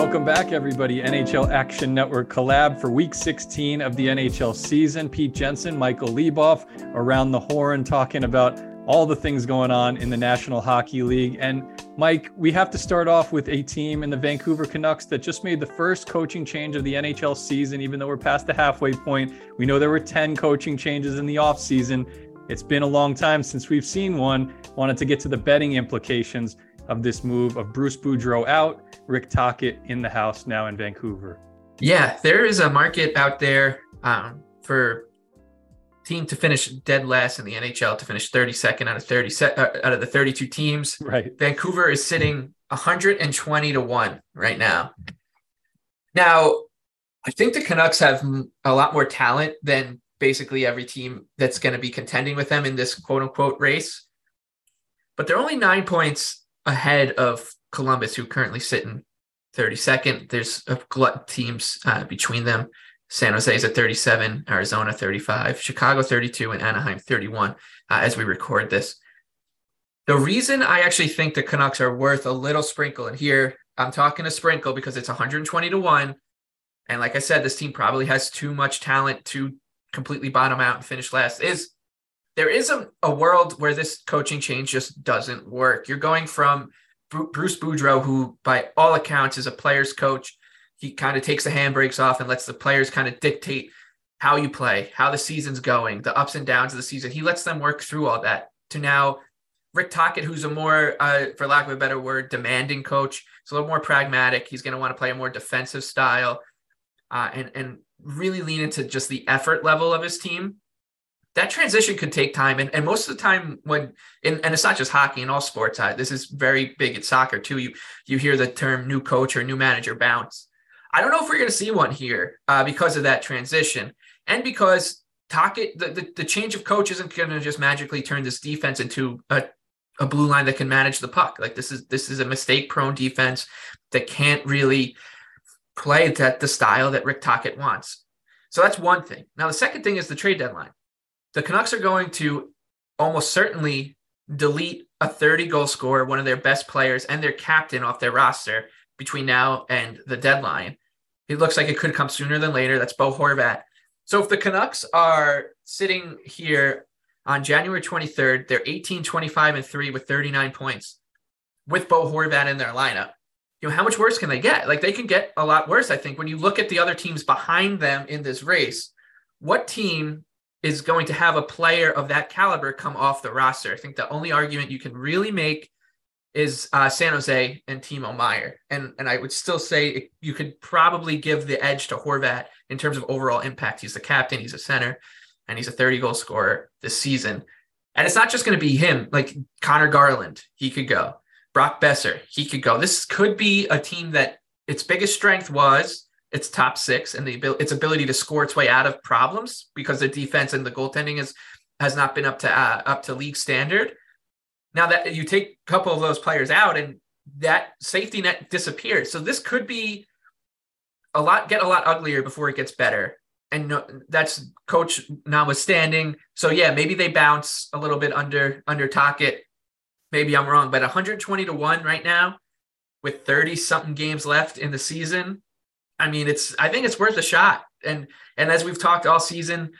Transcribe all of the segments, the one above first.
Welcome back, everybody. NHL Action Network collab for Week 16 of the NHL season. Pete Jensen, Michael Leboff, around the horn talking about all the things going on in the National Hockey League. And Mike, we have to start off with a team in the Vancouver Canucks that just made the first coaching change of the NHL season, even though we're past the halfway point. We know there were 10 coaching changes in the offseason. It's been a long time since we've seen one. Wanted to get to the betting implications of this move of Bruce Boudreau out, Rick Tocchet in the house now in Vancouver. Yeah, there is a market out there for team to finish dead last in the NHL, to finish 32nd out of the 32 teams. Right. Vancouver is sitting 120-1 right now. Now, I think the Canucks have a lot more talent than basically every team that's going to be contending with them in this quote unquote race. But they're only 9 points ahead of Columbus, who currently sit in 32nd. There's a glut teams between them. San Jose is at 37, Arizona 35, Chicago 32, and Anaheim 31 as we record this. The reason I actually think the Canucks are worth a little sprinkle, and here I'm talking a sprinkle because it's 120-1. And like I said, this team probably has too much talent to completely bottom out and finish last, is there is a world where this coaching change just doesn't work. You're going from Bruce Boudreau, who by all accounts is a player's coach. He kind of takes the handbrakes off and lets the players kind of dictate how you play, how the season's going, the ups and downs of the season. He lets them work through all that, to now Rick Tocchet, who's a more, for lack of a better word, demanding coach. He's a little more pragmatic. He's going to want to play a more defensive style and really lean into just the effort level of his team. That transition could take time. And most of the time and it's not just hockey, in all sports, this is very big at soccer too. You hear the term new coach or new manager bounce. I don't know if we're going to see one here because of that transition, and because Tocchet, the change of coach isn't going to just magically turn this defense into a blue line that can manage the puck. Like this is a mistake-prone defense that can't really play the style that Rick Tocchet wants. So that's one thing. Now, the second thing is the trade deadline. The Canucks are going to almost certainly delete a 30-goal scorer, one of their best players, and their captain off their roster between now and the deadline. It looks like it could come sooner than later. That's Bo Horvat. So if the Canucks are sitting here on January 23rd, they're 18-25-3 with 39 points with Bo Horvat in their lineup. How much worse can they get? Like, they can get a lot worse, I think. When you look at the other teams behind them in this race, what team is going to have a player of that caliber come off the roster? I think the only argument you can really make is San Jose and Timo Meier. And I would still say you could probably give the edge to Horvat in terms of overall impact. He's the captain, he's a center, and he's a 30-goal scorer this season. And it's not just going to be him. Like Connor Garland, he could go. Brock Besser, he could go. This could be a team that its biggest strength was its top six and its ability to score its way out of problems, because the defense and the goaltending has not been up to league standard. Now that you take a couple of those players out and that safety net disappears. So this could be get a lot uglier before it gets better. And that's coach notwithstanding. So yeah, maybe they bounce a little bit under Tocchet. Maybe I'm wrong, but 120-1 right now with 30 something games left in the season. I mean, I think it's worth a shot. And as we've talked all season,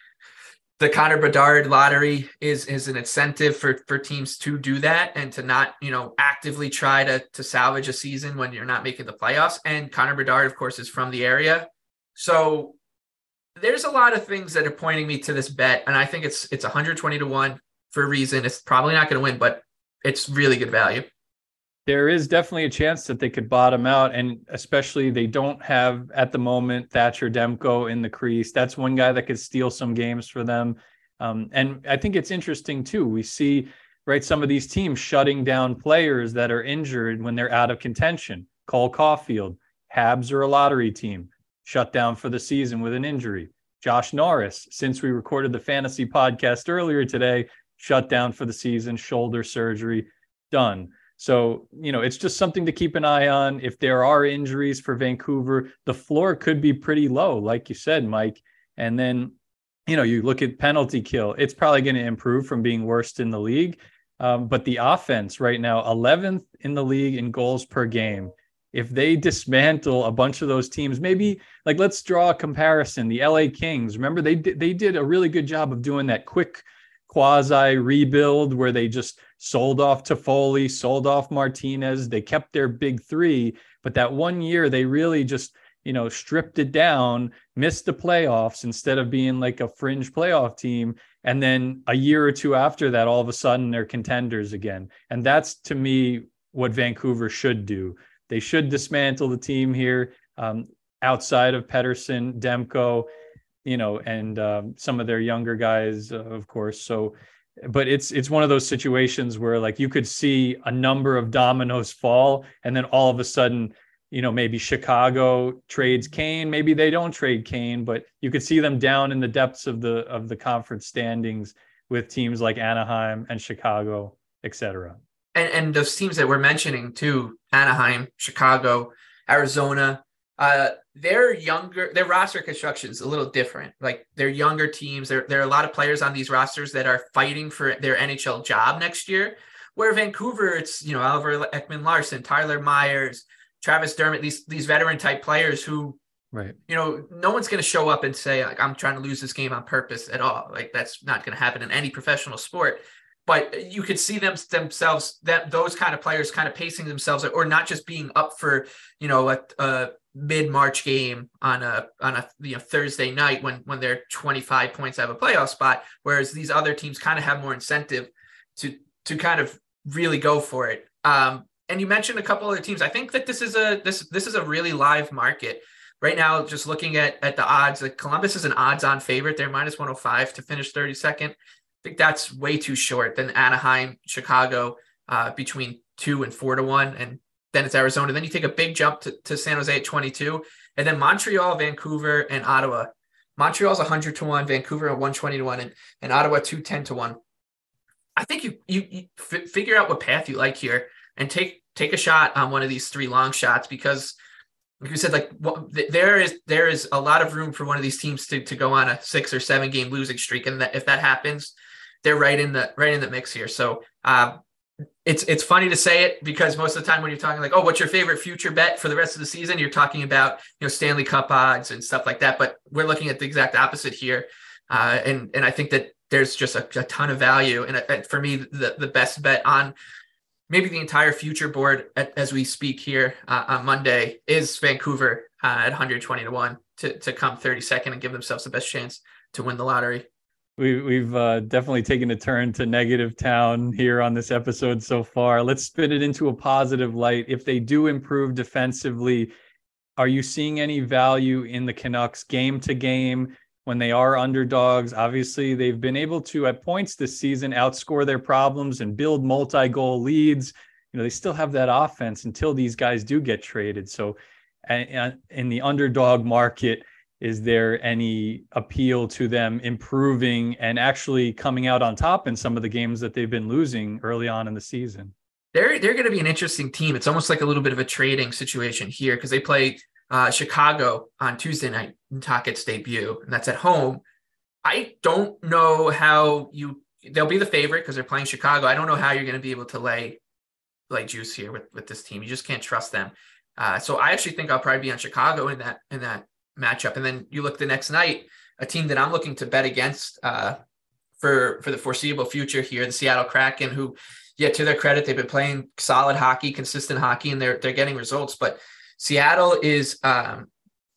the Connor Bedard lottery is an incentive for teams to do that and to not, actively try to salvage a season when you're not making the playoffs. And Connor Bedard, of course, is from the area. So there's a lot of things that are pointing me to this bet. And I think it's 120-1 for a reason. It's probably not going to win, but it's really good value. There is definitely a chance that they could bottom out, and especially they don't have at the moment Thatcher Demko in the crease. That's one guy that could steal some games for them. And I think it's interesting too. We see, right, some of these teams shutting down players that are injured when they're out of contention. Cole Caulfield, Habs are a lottery team, shut down for the season with an injury. Josh Norris, since we recorded the fantasy podcast earlier today, shut down for the season, shoulder surgery, done. So, it's just something to keep an eye on. If there are injuries for Vancouver, the floor could be pretty low, like you said, Mike. And then, you look at penalty kill, it's probably going to improve from being worst in the league. But the offense right now, 11th in the league in goals per game. if they dismantle a bunch of those teams, maybe like let's draw a comparison. The LA Kings, remember they did a really good job of doing that quick quasi rebuild where they just sold off Toffoli, sold off Martinez. They kept their big three, but that one year they really just, stripped it down, missed the playoffs instead of being like a fringe playoff team. And then a year or two after that, all of a sudden they're contenders again. And that's, to me, what Vancouver should do. They should dismantle the team here, outside of Pettersson, Demko, and some of their younger guys, of course. So, but it's one of those situations where like you could see a number of dominoes fall, and then all of a sudden, maybe Chicago trades Kane, maybe they don't trade Kane, but you could see them down in the depths of the conference standings with teams like Anaheim and Chicago, etc. And those teams that we're mentioning too, Anaheim, Chicago, Arizona, they're younger. Their roster construction is a little different. Like they're younger teams. There are a lot of players on these rosters that are fighting for their NHL job next year. Where Vancouver, it's Oliver Ekman-Larsson, Tyler Myers, Travis Dermott, these veteran type players who, right? No one's going to show up and say like, I'm trying to lose this game on purpose at all. Like that's not going to happen in any professional sport. But you could see themselves, that those kind of players kind of pacing themselves, or not just being up for a mid-March game on a Thursday night when they're 25 points out of a playoff spot, whereas these other teams kind of have more incentive to kind of really go for it. And you mentioned a couple other teams. I think that this is a really live market right now. Just looking at the odds, like Columbus is an odds-on favorite. They're minus 105 to finish 32nd. I think that's way too short. Then Anaheim, Chicago, between 2 and 4 to 1, and then it's Arizona. Then you take a big jump to San Jose at 22, and then Montreal, Vancouver, and Ottawa. Montreal's 100 to 1, Vancouver at 120 to 1, and Ottawa 210 to 1. I think you figure out what path you like here and take a shot on one of these three long shots, because like you said, like there is a lot of room for one of these teams to go on a 6 or 7 game losing streak, and if that happens, they're right in the mix here. So it's funny to say it, because most of the time when you're talking like, oh, what's your favorite future bet for the rest of the season, you're talking about Stanley Cup odds and stuff like that. But we're looking at the exact opposite here, and I think that there's just a ton of value. And for me, the best bet on maybe the entire future board as we speak here on Monday is Vancouver at 120 to 1 to come 32nd and give themselves the best chance to win the lottery. We've definitely taken a turn to negative town here on this episode so far. Let's spin it into a positive light. If they do improve defensively, are you seeing any value in the Canucks game to game when they are underdogs? Obviously, they've been able to, at points this season, outscore their problems and build multi-goal leads. They still have that offense until these guys do get traded. So in the underdog market, is there any appeal to them improving and actually coming out on top in some of the games that they've been losing early on in the season? They're going to be an interesting team. It's almost like a little bit of a trading situation here, because they play Chicago on Tuesday night in Tocchet's debut, and that's at home. I don't know how they'll be the favorite because they're playing Chicago. I don't know how you're going to be able to lay juice here with this team. You just can't trust them. So I actually think I'll probably be on Chicago in that matchup. And then you look the next night, a team that I'm looking to bet against for the foreseeable future here, the Seattle Kraken, who, to their credit, they've been playing solid hockey, consistent hockey, and they're getting results. But Seattle is on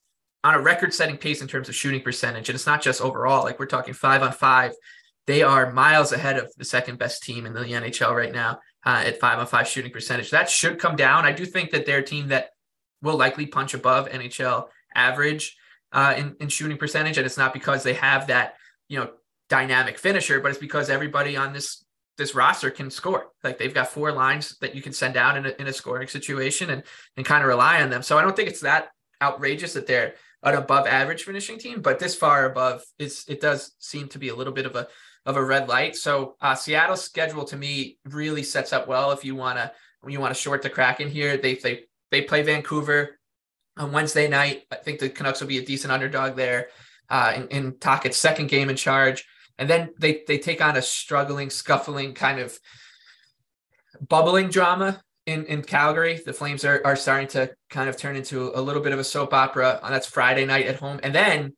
a record-setting pace in terms of shooting percentage, and it's not just overall. Like, we're talking 5-on-5. They are miles ahead of the second best team in the NHL right now at 5-on-5 shooting percentage. That should come down. I do think that they're a team that will likely punch above NHL average in shooting percentage, and it's not because they have that dynamic finisher, but it's because everybody on this roster can score. Like, they've got 4 lines that you can send out in a scoring situation and kind of rely on them. So I don't think it's that outrageous that they're an above average finishing team, but this far above, it does seem to be a little bit of a red light. So Seattle's schedule to me really sets up well if you want to short the Kraken here. They play Vancouver on Wednesday night. I think the Canucks will be a decent underdog there in Tocchet's second game in charge. And then they take on a struggling, scuffling, kind of bubbling drama in Calgary. The Flames are starting to kind of turn into a little bit of a soap opera. That's Friday night at home. And then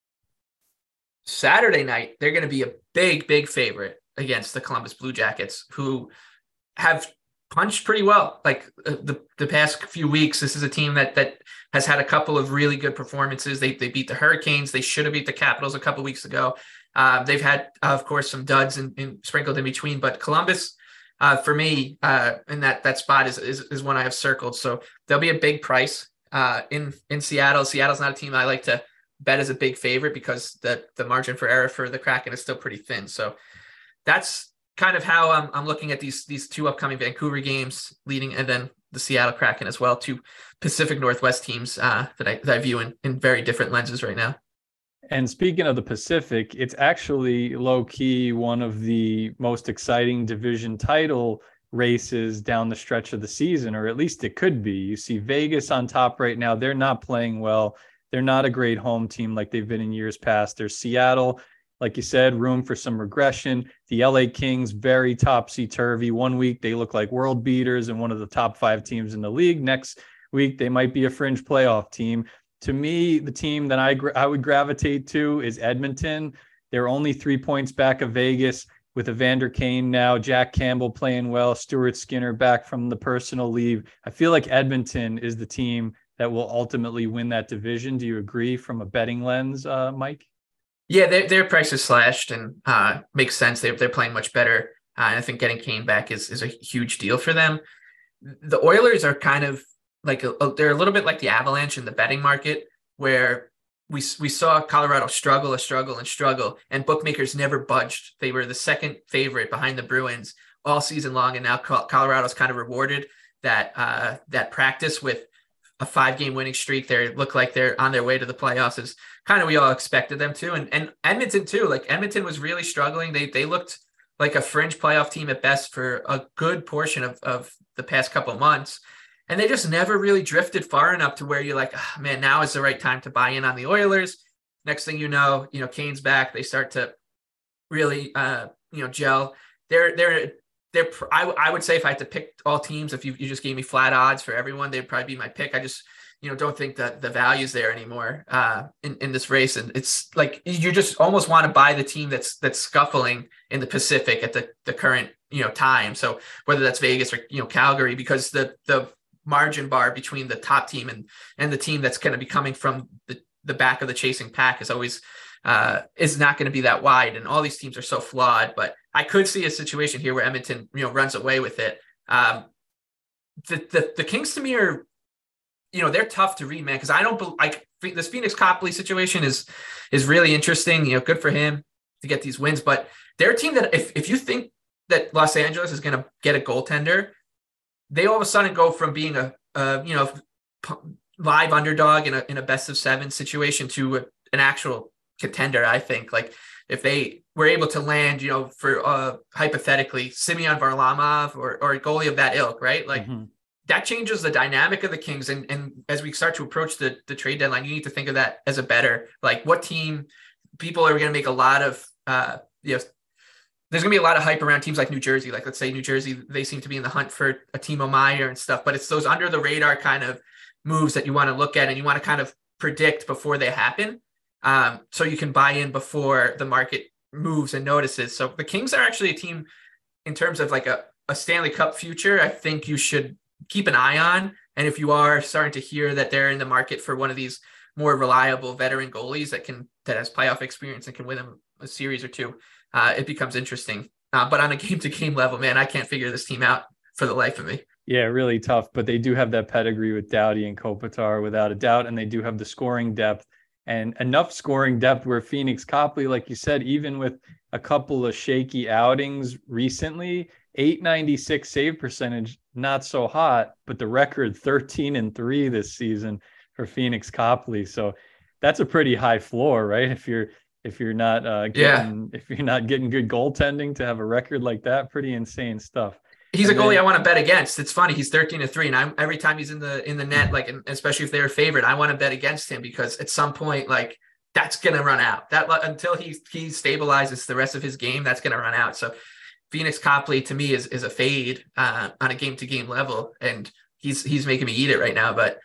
Saturday night, they're going to be a big favorite against the Columbus Blue Jackets, who have punched pretty well. Like the past few weeks, this is a team that has had a couple of really good performances. They beat the Hurricanes. They should have beat the Capitals a couple of weeks ago. They've had, of course, some duds and sprinkled in between, but Columbus, for me, in that spot is one I have circled. So there'll be a big price in Seattle. Seattle's not a team I like to bet as a big favorite because the margin for error for the Kraken is still pretty thin. So that's kind of how I'm looking at these two upcoming Vancouver games leading, and then the Seattle Kraken as well, two Pacific Northwest teams that I view in very different lenses right now. And speaking of the Pacific, it's actually low key one of the most exciting division title races down the stretch of the season, or at least it could be. You see Vegas on top right now. They're not playing well. They're not a great home team like they've been in years past. There's Seattle, like you said, room for some regression. The LA Kings, very topsy-turvy. One week they look like world beaters and one of the top 5 teams in the league. Next week they might be a fringe playoff team. To me, the team that I would gravitate to is Edmonton. They're only 3 points back of Vegas with Evander Kane now, Jack Campbell playing well, Stuart Skinner back from the personal leave. I feel like Edmonton is the team that will ultimately win that division. Do you agree from a betting lens, Mike? Yeah, their price is slashed and makes sense. They're playing much better. And I think getting Kane back is a huge deal for them. The Oilers are kind of like they're a little bit like the Avalanche in the betting market, where we saw Colorado struggle, and bookmakers never budged. They were the second favorite behind the Bruins all season long, and now Colorado's kind of rewarded that practice with a 5-game winning streak. They look like they're on their way to the playoffs, as kind of we all expected them to. And Edmonton too. Like Edmonton was really struggling. They looked like a fringe playoff team at best for a good portion of the past couple of months. And they just never really drifted far enough to where you're like, oh, man, now is the right time to buy in on the Oilers. Next thing you know, Kane's back. They start to really, gel. I would say if I had to pick all teams, if you just gave me flat odds for everyone, they'd probably be my pick. I just, don't think that the value's there anymore in this race. And it's like, you just almost want to buy the team that's scuffling in the Pacific at the current, time. So whether that's Vegas or, Calgary, because the margin bar between the top team and the team that's going to be coming from the back of the chasing pack is always is not going to be that wide. And all these teams are so flawed, but I could see a situation here where Edmonton, runs away with it. The Kings to me are, they're tough to read, man. Cause I don't like this Phoenix Copley situation is really interesting. Good for him to get these wins, but they're a team that if you think that Los Angeles is going to get a goaltender, they all of a sudden go from being a live underdog in a best of 7 situation to an actual contender. I think like if they were able to land, for hypothetically Semyon Varlamov or a goalie of that ilk, right? Like that changes the dynamic of the Kings. And as we start to approach the trade deadline, you need to think of that as a better, like what team people are going to make a lot of, there's going to be a lot of hype around teams like New Jersey. Like, let's say New Jersey, they seem to be in the hunt for a Timo Meier and stuff, but it's those under the radar kind of moves that you want to look at and you want to kind of predict before they happen. So you can buy in before the market moves and notices. So the Kings are actually a team in terms of like a Stanley Cup future. I think you should keep an eye on. And if you are starting to hear that they're in the market for one of these more reliable veteran goalies that has playoff experience and can win them a series or two, it becomes interesting. But on a game-to-game level, man, I can't figure this team out for the life of me. Yeah, really tough. But they do have that pedigree with Doughty and Kopitar without a doubt. And they do have the scoring depth and enough scoring depth where Phoenix Copley, like you said, even with a couple of shaky outings recently, 896 save percentage, not so hot, but the record 13-3 this season for Phoenix Copley. So that's a pretty high floor, right? If you're not getting good goaltending to have a record like that, pretty insane stuff. He's a goalie I want to bet against. It's funny. He's 13-3, and every time he's in the net, like, and especially if they're a favorite, I want to bet against him because at some point, like, that's going to run out. That until he stabilizes the rest of his game, that's going to run out. So Phoenix Copley to me is a fade on a game to game level, and he's making me eat it right now. But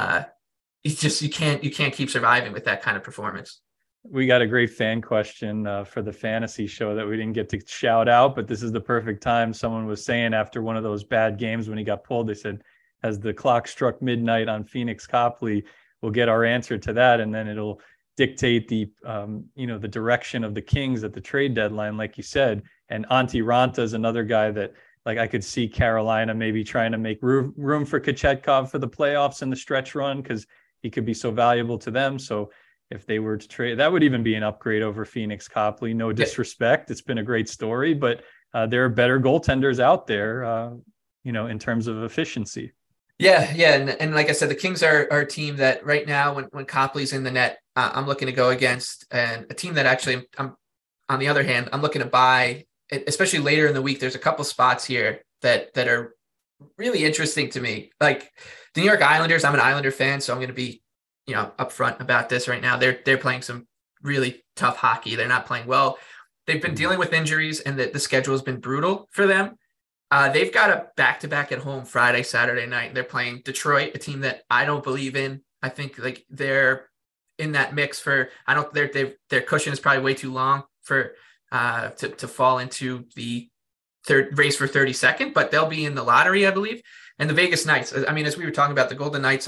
it's just you can't keep surviving with that kind of performance. We got a great fan question for the fantasy show that we didn't get to shout out, but this is the perfect time. Someone was saying after one of those bad games when he got pulled, they said, as the clock struck midnight on Phoenix Copley, we'll get our answer to that. And then it'll dictate the, the direction of the Kings at the trade deadline, like you said. And Antti Ranta is another guy that, like, I could see Carolina maybe trying to make room for Kochetkov for the playoffs and the stretch run, because he could be so valuable to them. So if they were to trade, that would even be an upgrade over Phoenix Copley. No disrespect. It's been a great story, but there are better goaltenders out there, in terms of efficiency. Yeah. And like I said, the Kings are a team that right now, when Copley's in the net, I'm looking to go against, and a team that actually I'm on the other hand, I'm looking to buy, especially later in the week. There's a couple spots here that are really interesting to me. Like the New York Islanders, I'm an Islander fan, so I'm going to be, upfront about this right now. They're playing some really tough hockey. They're not playing well. They've been dealing with injuries, and the schedule has been brutal for them. They've got a back-to-back at home Friday, Saturday night. They're playing Detroit, a team that I don't believe in. I think like they're in that mix for, their cushion is probably way too long for to fall into the third race for 32nd, but they'll be in the lottery, I believe. And the Vegas Knights, I mean, as we were talking about, the Golden Knights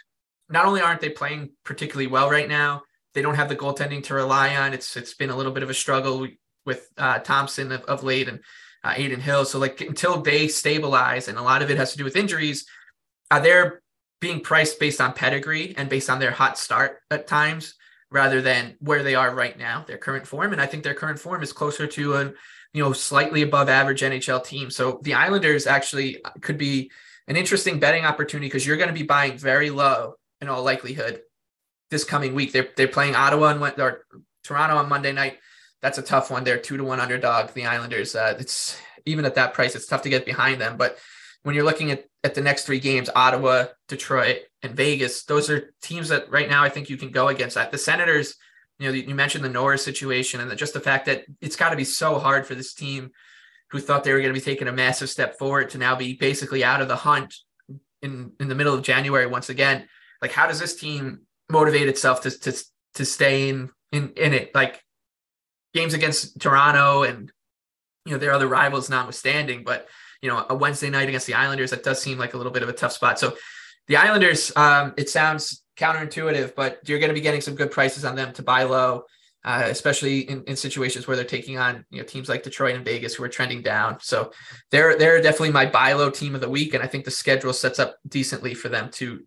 not only aren't they playing particularly well right now, they don't have the goaltending to rely on. It's been a little bit of a struggle with Thompson of late, and Aiden Hill. So like until they stabilize, and a lot of it has to do with injuries, they're being priced based on pedigree and based on their hot start at times, rather than where they are right now, their current form. And I think their current form is closer to a slightly above average NHL team. So the Islanders actually could be an interesting betting opportunity, because you're going to be buying very low in all likelihood this coming week. They're playing Ottawa or Toronto on Monday night. That's a tough one. They're 2-1 underdog. The Islanders, it's even at that price, it's tough to get behind them. But when you're looking at the next three games, Ottawa, Detroit, and Vegas, those are teams that right now I think you can go against. That the Senators, you mentioned the Norris situation, and just the fact that it's got to be so hard for this team, who thought they were going to be taking a massive step forward, to now be basically out of the hunt in the middle of January once again. Like, how does this team motivate itself to stay in it? Like, games against Toronto and their other rivals notwithstanding, but a Wednesday night against the Islanders, that does seem like a little bit of a tough spot. So the Islanders, it sounds counterintuitive, but you're going to be getting some good prices on them to buy low, especially in situations where they're taking on teams like Detroit and Vegas, who are trending down. So they're definitely my buy low team of the week, and I think the schedule sets up decently for them to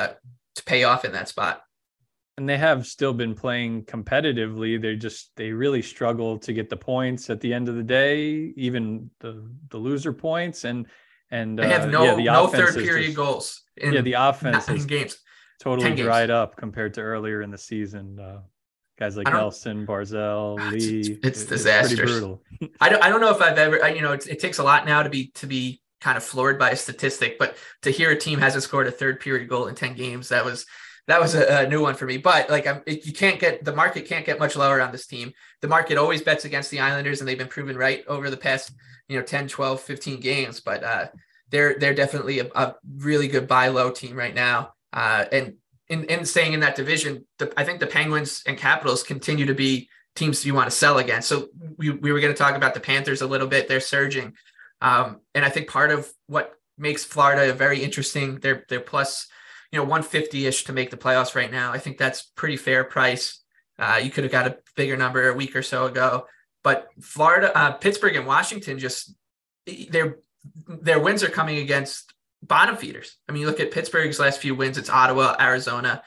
pay off in that spot. And they have still been playing competitively. They really struggle to get the points at the end of the day, even the loser points. And they have no third period goals. The offense is games totally dried up compared to earlier in the season. Guys like Nelson, Barzal, Lee. It's disastrous. Pretty brutal. I don't know if I've ever, it takes a lot now to be kind of floored by a statistic, but to hear a team hasn't scored a third period goal in 10 games, that was a new one for me. But the market can't get much lower on this team. The market always bets against the Islanders, and they've been proven right over the past 10, 12, 15 games. But they're definitely a really good buy low team right now. And in staying in that division, I think the Penguins and Capitals continue to be teams you want to sell against. So we were going to talk about the Panthers a little bit. They're surging. And I think part of what makes Florida very interesting, they're plus 150-ish to make the playoffs right now. I think that's pretty fair price. You could have got a bigger number a week or so ago, but Florida, Pittsburgh and Washington, just their wins are coming against bottom feeders. I mean, you look at Pittsburgh's last few wins, it's Ottawa, Arizona.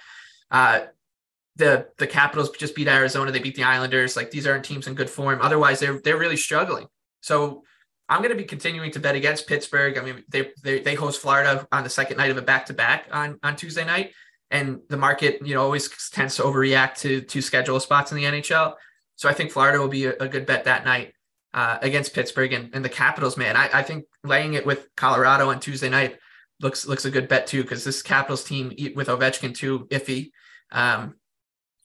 The Capitals just beat Arizona. They beat the Islanders. Like, these aren't teams in good form. Otherwise, they're really struggling. So I'm going to be continuing to bet against Pittsburgh. I mean, they host Florida on the second night of a back-to-back on Tuesday night. And the market, always tends to overreact to schedule spots in the NHL. So I think Florida will be a good bet that night against Pittsburgh and the Capitals, man. I think laying it with Colorado on Tuesday night looks a good bet too, because this Capitals team with Ovechkin too, iffy.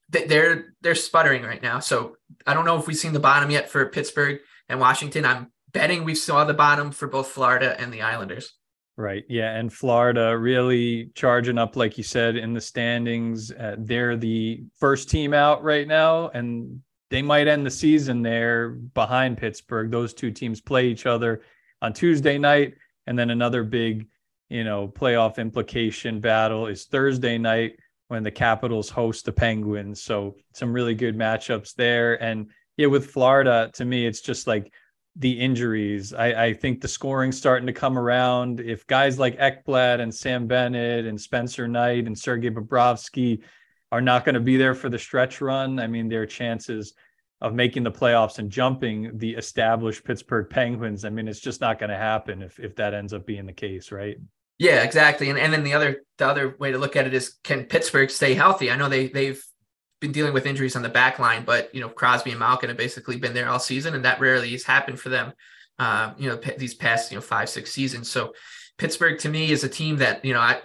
They're sputtering right now. So I don't know if we've seen the bottom yet for Pittsburgh and Washington. I'm betting we saw the bottom for both Florida and the Islanders. Right. Yeah. And Florida really charging up, like you said, in the standings. They're the first team out right now, and they might end the season there behind Pittsburgh. Those two teams play each other on Tuesday night. And then another big, playoff implication battle is Thursday night when the Capitals host the Penguins. So some really good matchups there. And yeah, with Florida, to me, it's just like the injuries. I think the scoring's starting to come around. If guys like Ekblad and Sam Bennett and Spencer Knight and Sergei Bobrovsky are not going to be there for the stretch run, I mean, their chances of making the playoffs and jumping the established Pittsburgh Penguins, I mean, it's just not going to happen if that ends up being the case, right? Yeah, exactly. And then the other way to look at it is, can Pittsburgh stay healthy? I know they've been dealing with injuries on the back line, but Crosby and Malkin have basically been there all season, and that rarely has happened for them these past 5-6 seasons. So Pittsburgh to me is a team that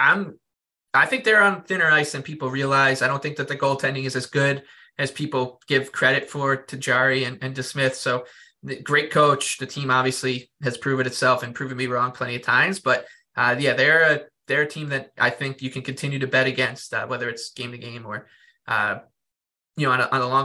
I think they're on thinner ice than people realize. I don't think that the goaltending is as good as people give credit for to Jarry and DeSmith. So great coach. The team obviously has proven itself and proven me wrong plenty of times, but they're a team that I think you can continue to bet against, whether it's game to game or on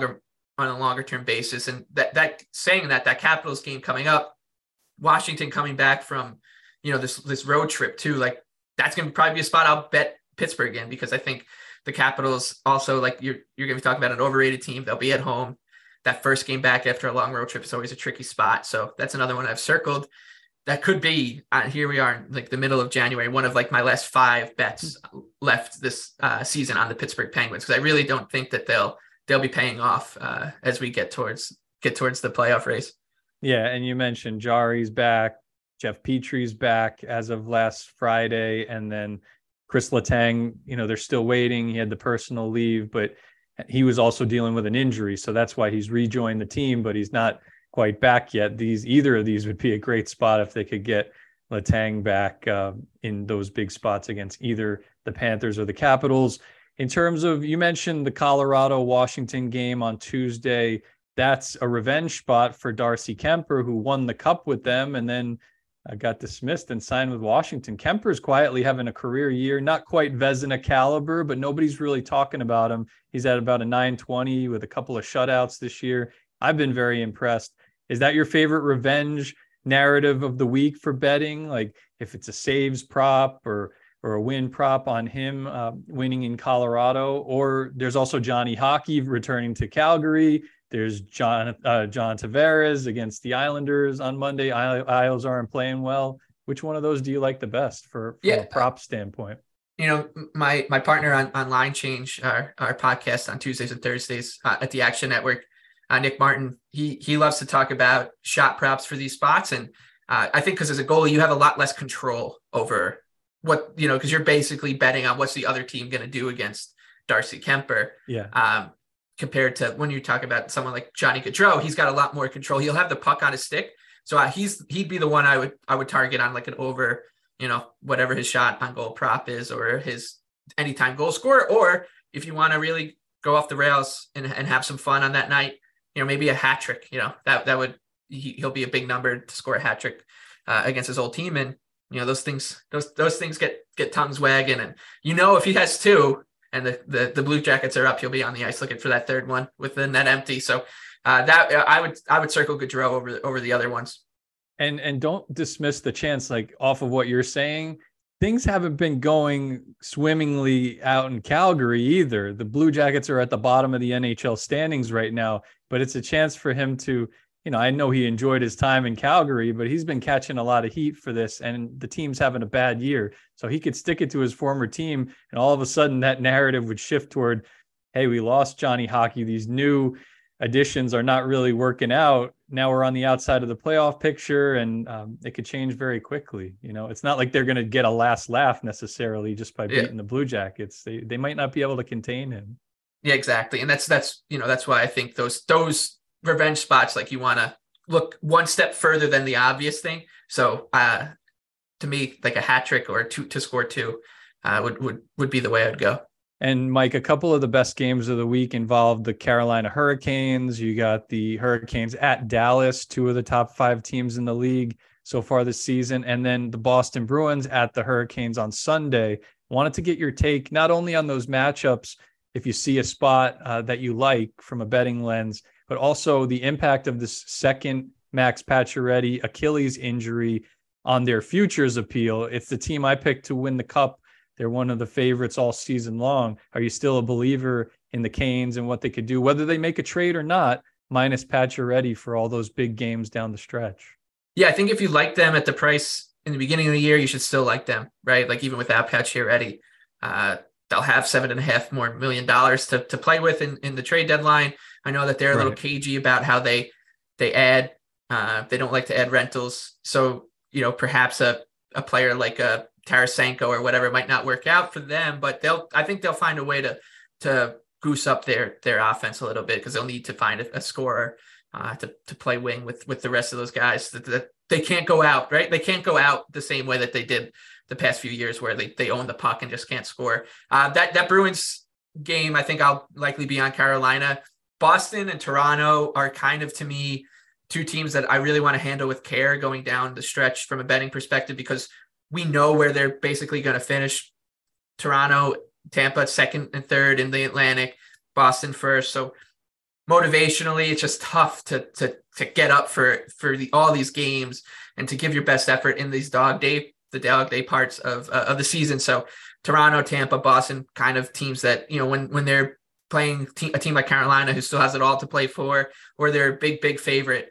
a longer term basis. And that saying that Capitals game coming up, Washington coming back from this road trip too, like that's going to probably be a spot I'll bet Pittsburgh in, because I think the Capitals also, like you're going to be talking about an overrated team. They'll be at home. That first game back after a long road trip is always a tricky spot. So that's another one I've circled. That could be, here we are in like the middle of January, one of like my last 5 bets left this season on the Pittsburgh Penguins, because I really don't think that they'll be paying off as we get towards the playoff race. Yeah, and you mentioned Jarry's back, Jeff Petry's back as of last Friday, and then Chris Letang, they're still waiting. He had the personal leave, but he was also dealing with an injury, so that's why he's rejoined the team, but he's not quite back yet. Either of these would be a great spot if they could get Letang back in those big spots against either the Panthers or the Capitals. In terms of, you mentioned the Colorado-Washington game on Tuesday. That's a revenge spot for Darcy Kuemper, who won the cup with them and then got dismissed and signed with Washington. Kemper's quietly having a career year, not quite Vezina caliber, but nobody's really talking about him. He's at about a .920 with a couple of shutouts this year. I've been very impressed. Is that your favorite revenge narrative of the week for betting? Like if it's a saves prop or a win prop on him winning in Colorado, or there's also Johnny Hockey returning to Calgary. There's John Tavares against the Islanders on Monday. Isles aren't playing well. Which one of those do you like the best from a prop standpoint? My partner on Line Change, our podcast on Tuesdays and Thursdays at the Action Network, Nick Martin, he loves to talk about shot props for these spots. And I think because as a goalie, you have a lot less control over what, because you're basically betting on what's the other team going to do against Darcy Kuemper. Yeah. Compared to when you talk about someone like Johnny Gaudreau, he's got a lot more control. He'll have the puck on his stick. So he'd be the one I would target on like an over, whatever his shot on goal prop is, or his anytime goal scorer. Or if you want to really go off the rails and have some fun on that night, maybe a hat trick, he'll be a big number to score a hat trick against his old team. And, those things get tongues wagging. And, if he has 2 and the Blue Jackets are up, he'll be on the ice looking for that third one with the net empty. So that I would circle Gaudreau over the other ones. And don't dismiss the chance, like off of what you're saying, things haven't been going swimmingly out in Calgary either. The Blue Jackets are at the bottom of the NHL standings right now, but it's a chance for him to, I know he enjoyed his time in Calgary, but he's been catching a lot of heat for this, and the team's having a bad year. So he could stick it to his former team, and all of a sudden that narrative would shift toward, hey, we lost Johnny Hockey. These new additions are not really working out. Now we're on the outside of the playoff picture, and it could change very quickly. It's not like they're going to get a last laugh necessarily just by beating the Blue Jackets. They might not be able to contain him. Yeah, exactly. And that's why I think those revenge spots, like you want to look one step further than the obvious thing. So to me, like a hat trick or to score 2 would be the way I'd go. And Mike, a couple of the best games of the week involved the Carolina Hurricanes. You got the Hurricanes at Dallas, two of the top 5 teams in the league so far this season. And then the Boston Bruins at the Hurricanes on Sunday. Wanted to get your take not only on those matchups, if you see a spot that you like from a betting lens, but also the impact of this second Max Pacioretty Achilles injury on their futures appeal. It's the team I picked to win the Cup. They're one of the favorites all season long. Are you still a believer in the Canes and what they could do, whether they make a trade or not, minus Pacioretty for all those big games down the stretch? Yeah, I think if you like them at the price in the beginning of the year, you should still like them, right? Like even without Pacioretty, they'll have $7.5 million to play with in the trade deadline. I know that they're a little cagey about how they add. They don't like to add rentals. So, perhaps a player like a Tarasenko or whatever might not work out for them, but I think they'll find a way to goose up their offense a little bit, because they'll need to find a scorer to play wing with the rest of those guys. That they can't go out, right? They can't go out the same way that they did the past few years, where they own the puck and just can't score. That Bruins game, I think I'll likely be on Carolina. Boston and Toronto are kind of, to me, two teams that I really want to handle with care going down the stretch from a betting perspective, because we know where they're basically going to finish. Toronto, Tampa, second and third in the Atlantic, Boston first. So motivationally, it's just tough to get up for all these games and to give your best effort in these dog day parts of the season. So Toronto, Tampa, Boston, kind of teams that, when they're playing a team like Carolina, who still has it all to play for, or they're a big favorite,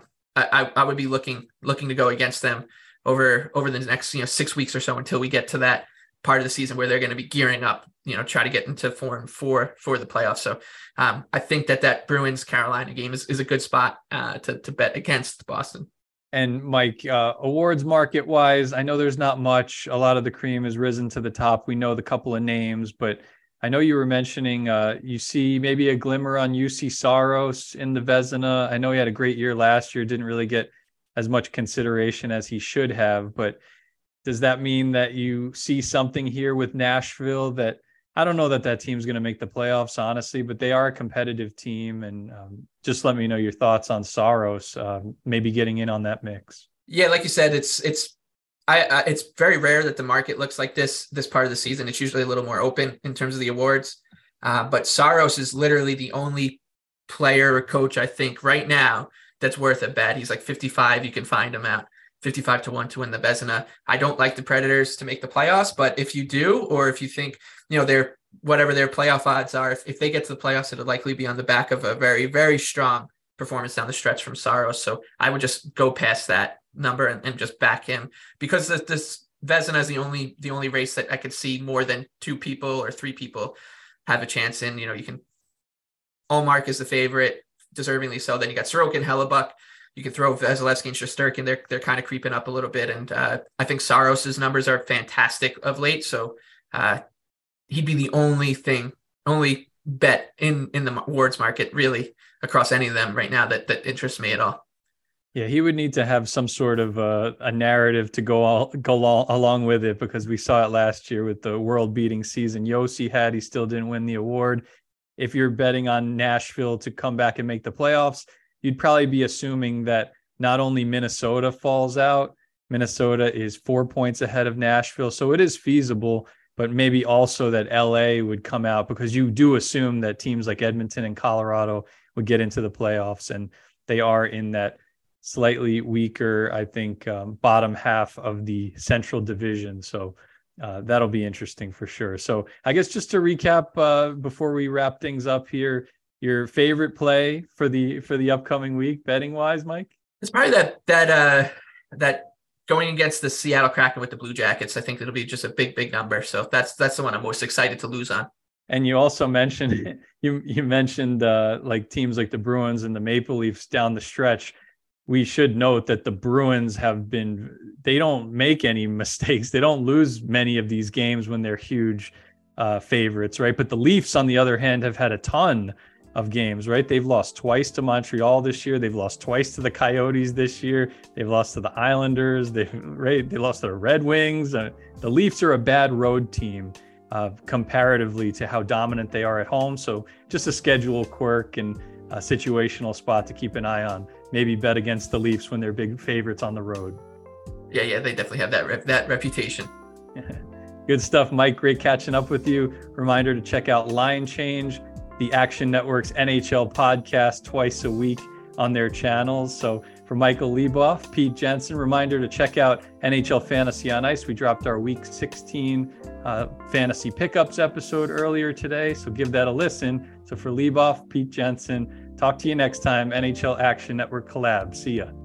I would be looking to go against them over the next 6 weeks or so, until we get to that part of the season where they're going to be gearing up, try to get into form for the playoffs. So I think that Bruins Carolina game is a good spot to bet against Boston. And Mike, awards market wise, I know there's not much. A lot of the cream has risen to the top. We know the couple of names, but I know you were mentioning you see maybe a glimmer on UC Saros in the Vezina. I know he had a great year last year, didn't really get as much consideration as he should have, but does that mean that you see something here with Nashville that I don't know that team's going to make the playoffs, honestly, but they are a competitive team. And just let me know your thoughts on Saros, maybe getting in on that mix. Yeah, like you said, it's very rare that the market looks like this part of the season. It's usually a little more open in terms of the awards. But Saros is literally the only player or coach, I think, right now that's worth a bet. He's like 55. You can find him at 55 to 1 to win the Vezina. I don't like the Predators to make the playoffs, but if you do, or if you think, they're whatever their playoff odds are, if they get to the playoffs, it'll likely be on the back of a very, very strong performance down the stretch from Saros. So I would just go past that number and just back him, because this Vezina is the only race that I could see more than 2 people or 3 people have a chance in. You can, Allmark is the favorite, deservingly so. Then you got Sorokin, Hellebuck. You can throw Vasilevsky and Shesterkin. They're kind of creeping up a little bit. And I think Saros's numbers are fantastic of late. So he'd be the only bet in the awards market really across any of them right now that interests me at all. Yeah, he would need to have some sort of a narrative to go along with it, because we saw it last year with the world-beating season Yossi had. He still didn't win the award. If you're betting on Nashville to come back and make the playoffs, you'd probably be assuming that not only Minnesota falls out, Minnesota is 4 points ahead of Nashville. So it is feasible, but maybe also that LA would come out, because you do assume that teams like Edmonton and Colorado would get into the playoffs, and they are in that slightly weaker, I think, bottom half of the Central Division. So that'll be interesting for sure. So I guess just to recap before we wrap things up here, your favorite play for the upcoming week, betting wise, Mike? It's probably that going against the Seattle Kraken with the Blue Jackets. I think it'll be just a big number. So that's the one I'm most excited to lose on. And you also mentioned you mentioned like teams like the Bruins and the Maple Leafs down the stretch. We should note that the Bruins they don't make any mistakes. They don't lose many of these games when they're huge favorites, right? But the Leafs, on the other hand, have had a ton of games, right? They've lost twice to Montreal this year. They've lost twice to the Coyotes this year. They've lost to the Islanders. They lost to the Red Wings. The Leafs are a bad road team. comparatively to how dominant they are at home. So just a schedule quirk and a situational spot to keep an eye on. Maybe bet against the Leafs when they're big favorites on the road. Yeah, they definitely have that reputation. Good stuff, Mike. Great catching up with you. Reminder to check out Line Change, the Action Network's NHL podcast, twice a week on their channels. So for Michael Leboff, Pete Jensen, reminder to check out NHL Fantasy on Ice. We dropped our Week 16 Fantasy Pickups episode earlier today, so give that a listen. So for Leboff, Pete Jensen, talk to you next time. NHL Action Network collab. See ya.